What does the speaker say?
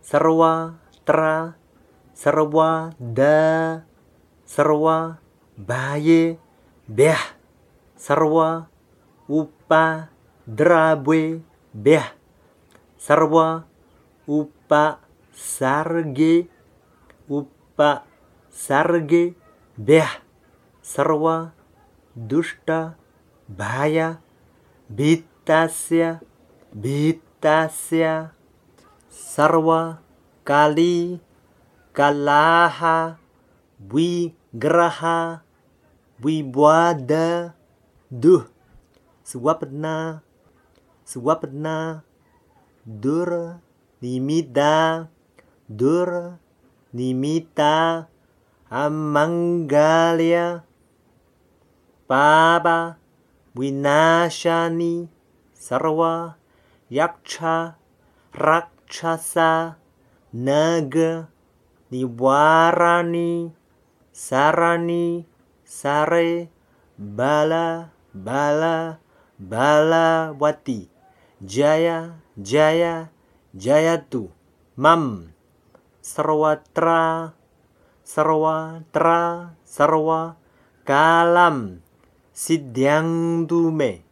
sarwa tra, sarwa da, sarwa baye beh, sarwa upa drabwe beh, sarwa upa sarge beh, sarwa dushta bhaya bhitasya, sarwa kali kalaha vigraha vibwada duh, swapna dur nimita amangalya papa vinashani, sarwa yaksha rakshasa naga niwarani sarani sare balawati jayatu mam sarwatra sarwa kalam siddhyantume